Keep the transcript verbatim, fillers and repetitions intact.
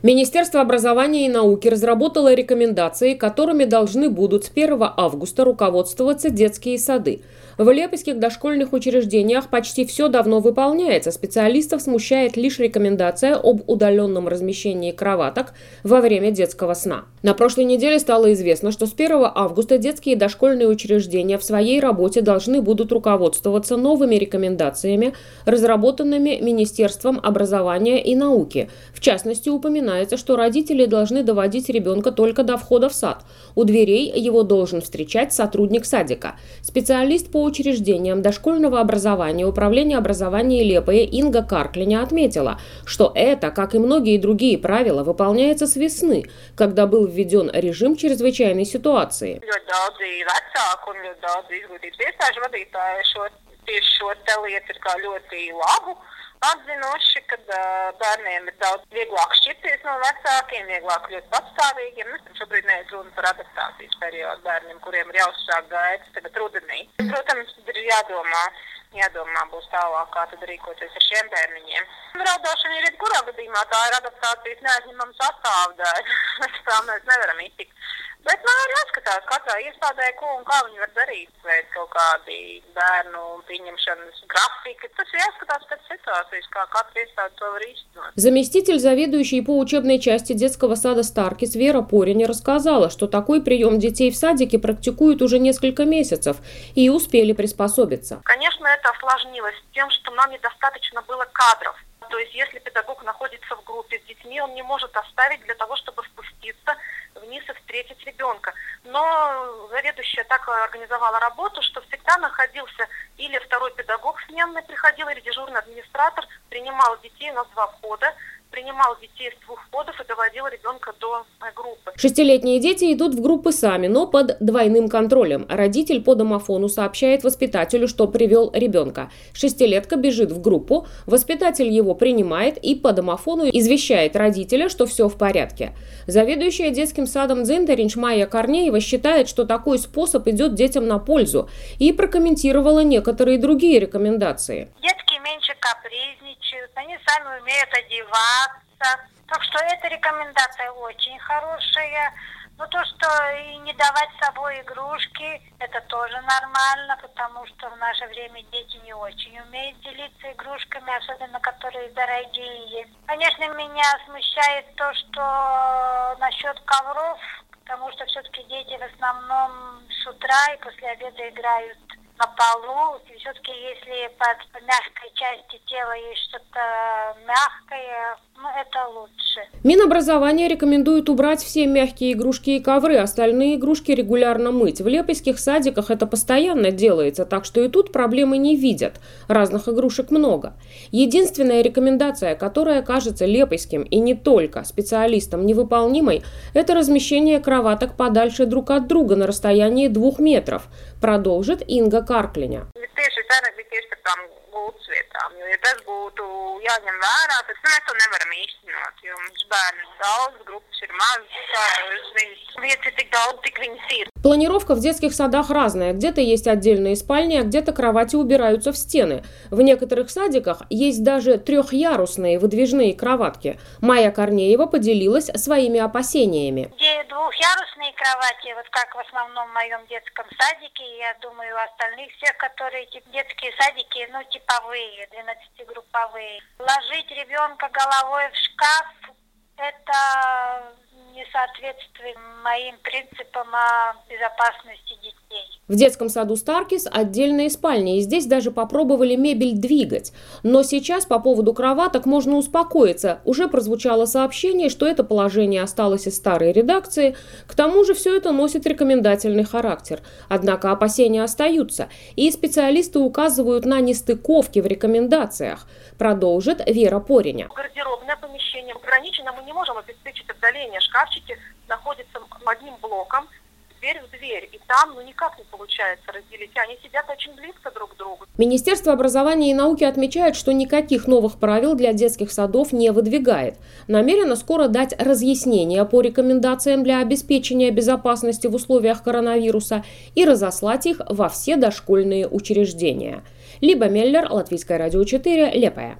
Министерство образования и науки разработало рекомендации, которыми должны будут с первого августа руководствоваться детские сады. В лепойских дошкольных учреждениях почти все давно выполняется. Специалистов смущает лишь рекомендация об удаленном размещении кроваток во время детского сна. На прошлой неделе стало известно, что с первого августа детские дошкольные учреждения в своей работе должны будут руководствоваться новыми рекомендациями, разработанными Министерством образования и науки. В частности, упоминается, что родители должны доводить ребенка только до входа в сад. У дверей его должен встречать сотрудник садика. Специалист по учреждениям дошкольного образования Управления образования Лепое Инга Карклиня отметила, что это, как и многие другие правила, выполняется с весны, когда был введен режим чрезвычайной ситуации. Atzinuši, ka bērniem ir daudz vieglāk šķirties no vecākiem, vieglāk kļūt patstāvīgiem. Nu, šobrīd neiet runa par adaptācijas periodu bērniem, kuriem ir jāuzsāk gaitas tagad rudenī. Protams, tad ir jādomā, jādomā būs tālāk, kā tad rīkoties ar šiem bērniņiem. Raudāšana ir jebkurā gadījumā, tā ir adaptācijas neaizņemama sastāvdaļa. Tā mēs nevaram iztikt. Bet man ir jāskatās katrā iestādē, ko un kā viņi var darīt, vai kaut kādi bērnu pieņemšanas grafiki. Tas ir jāskatās pēc situācijas, kā katra iestāde to var īstenot. Заместитель заведующей по учебной части детского сада Старкис Вера Пориня рассказала, что такой прием детей в садике практикуют уже несколько месяцев и успели приспособиться. Конечно, это осложнилось тем, что нам недостаточно было кадров. То есть, если педагог находится в группе с детьми, он не может оставить для того, чтобы спуститься вниз и встретить ребенка. Но заведующая так организовала работу, что всегда находился или второй педагог сменный приходил, или дежурный администратор, принимал детей, у нас два входа, принимал детей с двух входов и доводил ребенка до группы. Шестилетние дети идут в группы сами, но под двойным контролем. Родитель по домофону сообщает воспитателю, что привел ребенка. Шестилетка бежит в группу, воспитатель его принимает и по домофону извещает родителя, что все в порядке. Заведующая детским садом Дзинтаринч Майя Корнеева считает, что такой способ идет детям на пользу, и прокомментировала некоторые другие рекомендации. Детки меньше капризничают, они сами умеют одеваться. Так что эта рекомендация очень хорошая. Но то, что и не давать с собой игрушки, это тоже нормально, потому что в наше время дети не очень умеют делиться игрушками, особенно которые дорогие. Конечно, меня смущает то, что насчет ковров, потому что все-таки дети в основном с утра и после обеда играют на полу. И все-таки если под мягкой части тела есть что-то мягкое, ну это лучше. Минобразование рекомендует убрать все мягкие игрушки и ковры, остальные игрушки регулярно мыть. В лепойских садиках это постоянно делается, так что и тут проблемы не видят. Разных игрушек много. Единственная рекомендация, которая кажется лепойским и не только специалистам невыполнимой, это размещение кроваток подальше друг от друга на расстоянии двух метров, продолжит Инга Карклиня. Vietām, jo, ja tas būtu jāņem vērā, tad mēs to nevaram īstenot, jo mums bērni daudz, grupas ir mazas, vietas ir tik daudz, cik viņas ir. Планировка в детских садах разная. Где-то есть отдельные спальни, а где-то кровати убираются в стены. В некоторых садиках есть даже трехъярусные выдвижные кроватки. Майя Корнеева поделилась своими опасениями. Где двухъярусные кровати, вот как в основном в моем детском садике, я думаю, у остальных всех, которые детские садики, ну, типовые, двенадцатигрупповые. Ложить ребенка головой в шкаф, это не соответствует моим принципам о безопасности детей. В детском саду Старкис отдельные спальни, и здесь даже попробовали мебель двигать. Но сейчас по поводу кроваток можно успокоиться. Уже прозвучало сообщение, что это положение осталось из старой редакции. К тому же все это носит рекомендательный характер. Однако опасения остаются, и специалисты указывают на нестыковки в рекомендациях. Продолжит Вера Пориня. Гардеробное помещение ограничено, мы не можем обеспечить отдаление. Шкафчики находятся одним блоком, дверь в дверь, и там ну никак не получается разделить, они сидят очень близко друг к другу. Министерство образования и науки отмечает, что никаких новых правил для детских садов не выдвигает. Намерено скоро дать разъяснения по рекомендациям для обеспечения безопасности в условиях коронавируса и разослать их во все дошкольные учреждения. Либо Меллер, Латвийское радио четыре, Лепое.